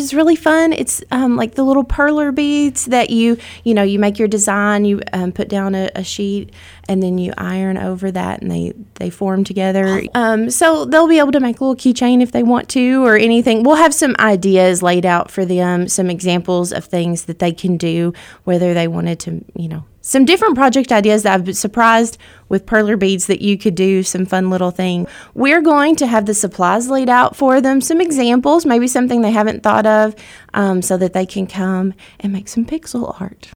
is really fun. It's like the little perler beads that you make your design, you put down a sheet, and then you iron over that, and they form together. So they'll be able to make a little keychain if they want to, or anything. We'll have some ideas laid out for them, some examples of things that they can do, whether they wanted to, some different project ideas that I've been surprised with perler beads that you could do some fun little thing. We're going to have the supplies laid out for them, some examples, maybe something they haven't thought of, so that they can come and make some pixel art.